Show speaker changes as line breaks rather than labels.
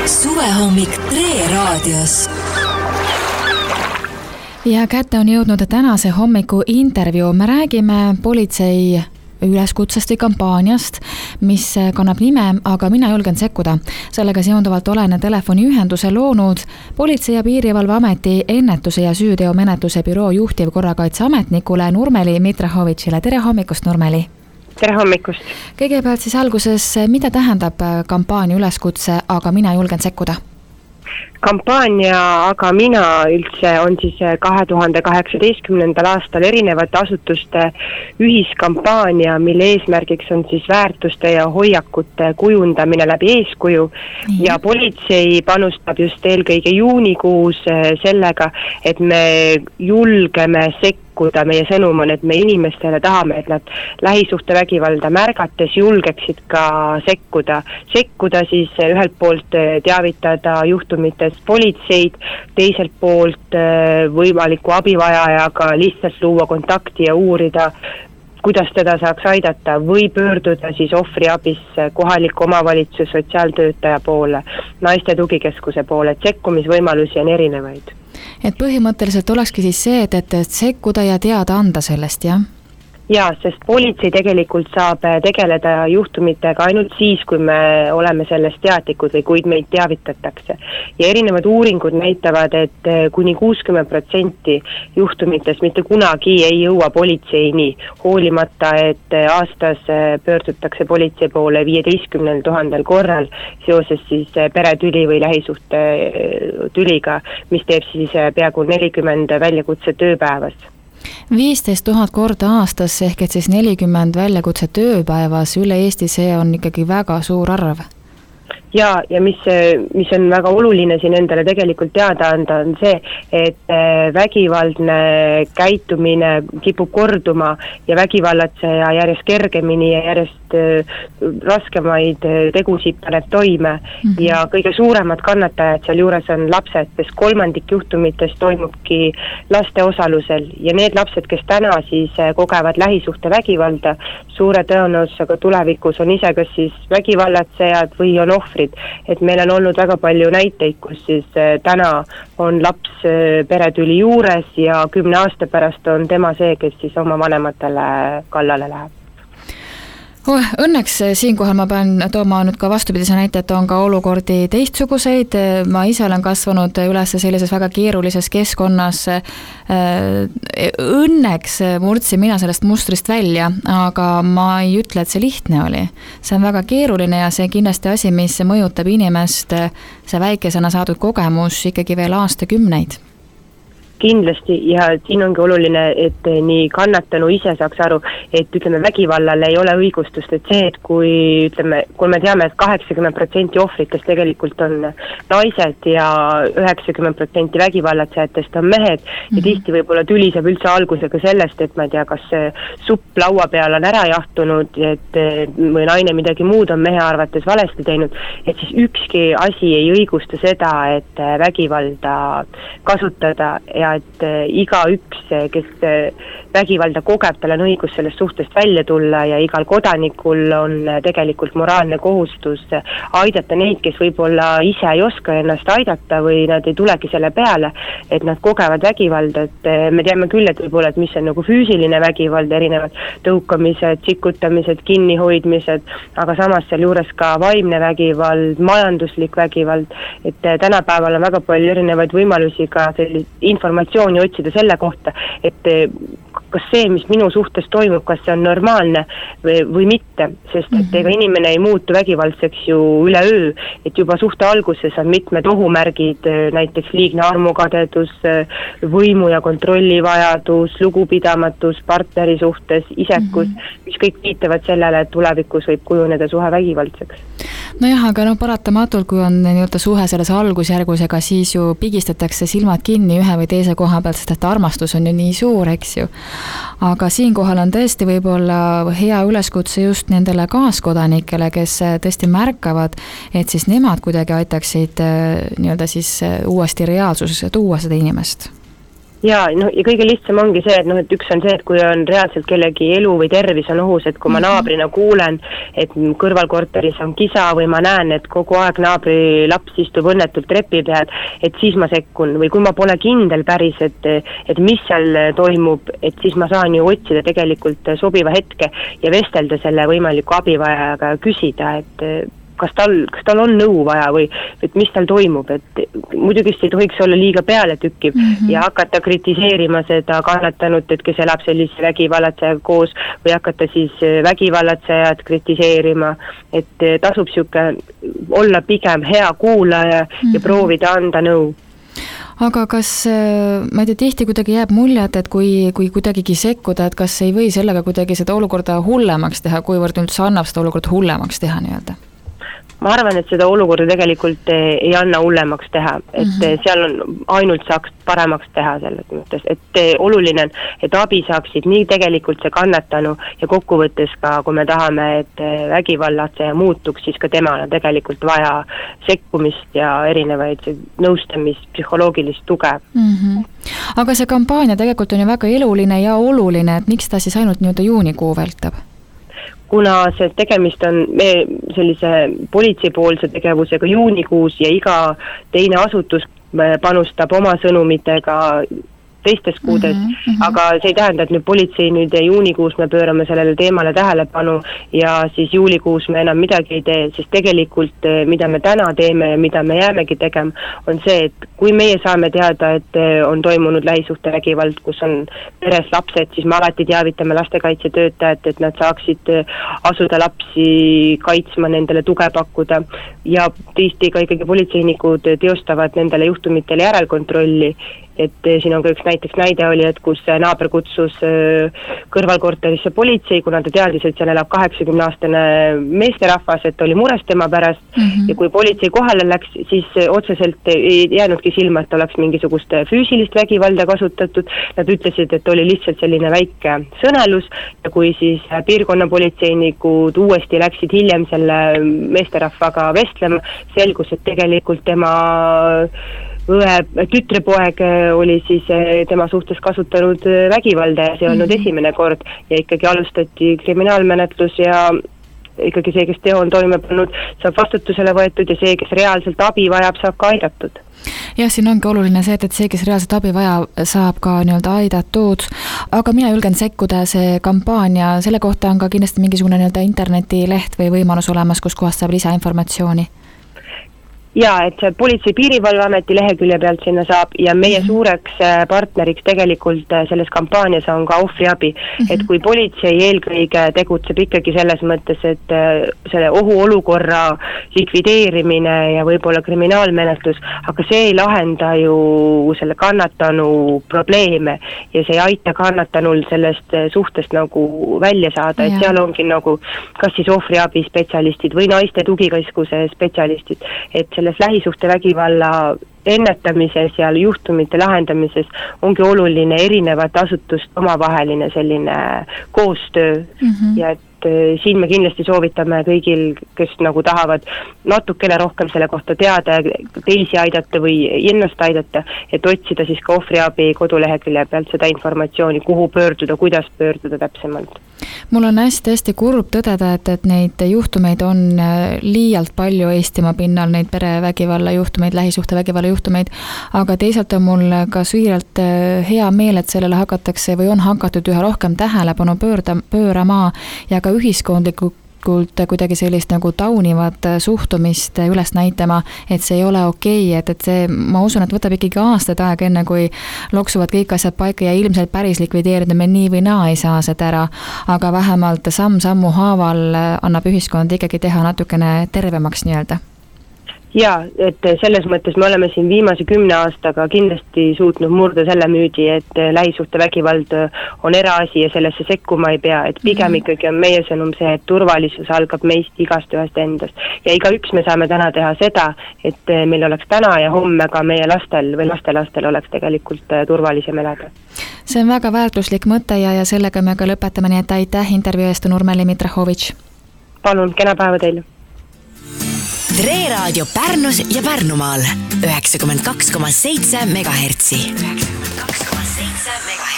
Suvehommik Tre raadios.
Ja kätte on jõudnud tänase hommiku intervjuu. Me räägime politsei üleskutsest või kampaaniast, mis kannab nime, aga mina julgen sekkuda. Sellega seonduvalt olen telefoniühenduse loonud Politsei- ja Piirivalveameti ennetuse ja süüteomenetluse büroo juhtivkorrakaitseametnikule Nurmeli Mitrahovitšile. Tere hommikust, Nurmeli!
Tere hommikust!
Kõigepealt siis alguses, mida tähendab kampaania üleskutse, aga mina julgen sekkuda?
Kampaania Aga mina üldse on siis 2018. aastal erinevate asutuste ühiskampaania, mille eesmärgiks on siis väärtuste ja hoiakute kujundamine läbi eeskuju. Ja politsei panustab just eelkõige juunikuus sellega, et me julgeme sekkuda. Meie sõnum on, et me inimestele tahame, et nad lähisuhtevägivalda märgates julgeksid ka sekkuda. Sekkuda siis ühelt poolt teavitada juhtumitest politseid, teiselt poolt võimaliku abivajajaga lihtsalt luua kontakti ja uurida, kuidas teda saaks aidata või pöörduda siis ohvriabis kohaliku omavalitsuse sotsiaaltöötaja poole, naiste tugikeskuse poole, et sekkumisvõimalusi on erinevaid.
Et põhimõtteliselt olekski siis see, et sekkuda ja teada anda sellest, jah?
Jaa, sest politsei tegelikult saab tegeleda juhtumitega ainult siis, kui me oleme sellest teadlikud või kuid meid teavitatakse. Ja erinevad uuringud näitavad, et kuni 60% juhtumitest mitte kunagi ei jõua politseini, hoolimata, et aastas pöördutakse politsei poole 15 000 korral seoses siis peretüli või lähisuhte tüliga, mis teeb siis peaaegu 40 väljakutset tööpäevas.
15 000 korda aastas ehk et siis 40 väljakutset tööpäevas üle Eesti, see on ikkagi väga suur arv.
Ja mis on väga oluline siin endale tegelikult teada anda, on see, et vägivaldne käitumine kipub korduma ja vägivallatseja järjest kergemini ja järjest raskemaid tegusid paneb toime. Ja kõige suuremad kannatajad seal juures on lapsed, sest 3% juhtumitest toimubki laste osalusel ja need lapsed, kes täna siis kogevad lähisuhte vägivalda, suure tõenäosusega tulevikus on ise kas siis vägivallatsejad või on ohvrid. Et meil on olnud väga palju näiteid, kus siis täna on laps peretüli juures ja 10 aasta pärast on tema see, kes siis oma vanematele kallale läheb.
Õnneks siinkohal ma pean tooma nüüd ka vastupidise näite, et on ka olukordi teistsuguseid. Ma ise olen kasvanud üles sellises väga keerulises keskkonnas. Õnneks murdsin mina sellest mustrist välja, aga ma ei ütle, et see lihtne oli. See on väga keeruline ja see kindlasti asi, mis mõjutab inimest, see väikesena saadud kogemus ikkagi veel aastakümneid.
Kindlasti ja siin ongi oluline, et nii kannatanu ise saaks aru, et ütleme vägivallale ei ole õigustust, et see, et kui me teame, et 80% ohvritest tegelikult on naised ja 90% vägivallatsejatest on mehed ja tihti võib-olla tüli saab üldse algusega sellest, et ma ei tea, kas supp laua peal on ära jahtunud või naine midagi muud on mehe arvates valesti teinud, et siis ükski asi ei õigusta seda, et vägivalda kasutada ja et igaüks, kes vägivalda kogeb, tal on õigus sellest suhtest välja tulla ja igal kodanikul on tegelikult moraalne kohustus aidata neid, kes võib-olla ise ei oska ennast aidata või nad ei tulegi selle peale, et nad kogevad vägivalda, et me teame küll, et võib-olla, et mis on nagu füüsiline vägivald, erinevad tõukamised, sikutamised, kinnihoidmised, aga samas seal juures ka vaimne vägivald, majanduslik vägivald, et tänapäeval on väga palju erinevaid võimalusi ka informatsiooni otsida selle kohta, et kas see, mis minu suhtes toimub, kas see on normaalne või mitte, sest et ega inimene ei muutu vägivaldseks ju üleöö, et juba suhte alguses on mitmed ohumärgid, näiteks liigne armukadedus, võimu ja kontrollivajadus, lugupidamatus, partneri suhtes, isekus, mis kõik viitavad sellele, et tulevikus võib kujuneda suhe vägivaldseks.
Nojah, aga paratamatult, kui on suhe selles algusjärgus, ega siis ju pigistatakse silmad kinni ühe või teise koha pealt, sest et armastus on ju nii suur, eks ju. Aga siinkohal on tõesti võib-olla hea üleskutse just nendele kaaskodanikele, kes tõesti märkavad, et siis nemad kuidagi aitaksid siis uuesti reaalsusesse tuua seda inimest.
ja kõige lihtsam ongi see, et et üks on see, et kui on reaalselt kellegi elu või tervis on ohus, et kui ma naabrina kuulen, et kõrvalkorteris on kisa või ma näen, et kogu aeg naabri laps istub õnnetult trepi peal, et siis ma sekkun või kui ma pole kindel päris, et mis seal toimub, et siis ma saan ju otsida tegelikult sobiva hetke ja vestelda selle võimaliku abivajajaga ja küsida, et kas tal on nõu vaja või et mis tal toimub, et muidugi ei tohiks olla liiga peale tükkiv ja hakata kritiseerima seda kannatanut, et kes elab sellise vägivallatsejaga koos või hakata siis vägivallatsejad kritiseerima, et tasub siuke olla pigem hea kuulaja ja proovida anda nõu.
Aga kas, ma ei tea, tihti kuidagi jääb muljet, et kui kuidagigi sekkuda, et kas ei või sellega kuidagi seda olukorda hullemaks teha, kuivõrd üldse annab seda olukorda hullemaks teha nii-öelda?
Ma arvan, et seda olukorda tegelikult ei anna hullemaks teha, et seal on ainult saaks paremaks teha selles mõttes, et oluline on, et abi saaksid nii tegelikult see kannatanu ja kokkuvõttes ka, kui me tahame, et vägivallatseja muutuks, siis ka temale tegelikult vaja sekkumist ja erinevaid nõustamist, psühholoogilist tuge.
Aga see kampaania tegelikult on ju väga eluline ja oluline, et miks ta siis ainult nii-öelda juunikuu vältab?
Kuna see tegemist on sellise politseipoolse tegevusega juunikuus ja iga teine asutus panustab oma sõnumitega teistes kuudes, aga see ei tähenda, et nüüd politsei nüüd juunikuus me pöörame sellele teemale tähelepanu ja siis juulikuus me enam midagi ei tee, sest tegelikult mida me täna teeme ja mida me jäämegi tegema, on see, et kui meie saame teada, et on toimunud lähisuhtevägivald, kus on peres lapsed, siis me alati teavitame lastekaitsetöötajat, et nad saaksid asuda lapsi kaitsma, nendele tuge pakkuda ja tihti ka ikkagi politseinikud teostavad nendele juhtumitele järelkontrolli, et siin on ka üks näide oli, et kus naaber kutsus kõrvalkorterisse politsei, kuna ta teadis, et seal elab 80-aastane meesterahvas, et oli mures tema pärast ja kui politsei kohale läks, siis otseselt ei jäänudki silma, et oleks mingisugust füüsilist vägivalda kasutatud, nad ütlesid, et oli lihtsalt selline väike sõnelus ja kui siis piirkonnapolitseinikud uuesti läksid hiljem selle meesterahvaga vestlema, selgus, et tegelikult tema tütrepoeg oli siis tema suhtes kasutanud vägivalda ja see olnud esimene kord ja ikkagi alustati kriminaalmenetlus ja ikkagi see, kes teo on toime pannud, saab vastutusele võetud ja see, kes reaalselt abi vajab, saab ka aidatud.
Jah, siin ongi oluline see, et see, kes reaalselt abi vajab, saab ka nii-öelda aidatud, aga mina julgen sekkuda see kampaania, selle kohta on ka kindlasti mingisugune nii-öelda internetileht või võimalus olemas, kus kohast saab lisainformatsiooni.
Ja, et Politsei- Piirivalveameti lehekülje pealt sinna saab ja meie suureks partneriks tegelikult selles kampaanias on ka ohvriabi, et kui politsei eelkõige tegutseb ikkagi selles mõttes, et selle ohuolukorra likvideerimine ja võib-olla kriminaalmenetlus, aga see ei lahenda ju selle kannatanu probleeme ja see ei aita kannatanul sellest suhtest nagu välja saada, et seal ongi nagu kas siis ohvriabi spetsialistid või naiste tugikeskuse spetsialistid, et selles lähisuhtevägivalla ennetamises ja juhtumite lahendamises ongi oluline erinevate asutuste omavaheline selline koostöö ja et siin me kindlasti soovitame kõigil, kes nagu tahavad natukene rohkem selle kohta teada ja teisi aidata või ennast aidata, et otsida siis ka ohvriabi kodulehekülje pealt seda informatsiooni, kuhu pöörduda, kuidas pöörduda täpsemalt.
Mul on hästi kurb tõdeda, et neid juhtumeid on liialt palju Eestimaa pinnal, neid perevägivalla juhtumeid, lähisuhtevägivalla juhtumeid, aga teisalt on mul ka siiralt hea meel, et sellele hakatakse või on hakatud üha rohkem tähelepanu pöörama ja ka ühiskondlikult kuidagi sellist nagu taunivat suhtumist üles näitama, et see ei ole okei, et see, ma usun, et võtab ikkagi aastaid aega enne, kui loksuvad kõik asjad paika ja ilmselt päris likvideerida me nii või naa ei saa seda ära, aga vähemalt samm-sammu haaval annab ühiskond ikkagi teha natukene tervemaks nii-öelda.
Ja, et selles mõttes me oleme siin viimase 10 aastaga kindlasti suutnud murda selle müüdi, et lähisuhtevägivald on eraasi ja sellesse sekkuma ei pea, et pigem ikkagi on meie sõnum see, et turvalisus algab meist igast ühest endast. Ja igaüks me saame täna teha seda, et meil oleks täna ja homme ka meie lastel või lastelastel oleks tegelikult turvalisem elada.
See on väga väärtuslik mõte ja sellega me ka lõpetame, nii et aitäh intervjuu eest, Nurmeli Mitrahovitš.
Palun, kena päeva teile.
Tre Raadio Pärnus ja Pärnumaal 92,7 MHz. megahertsi.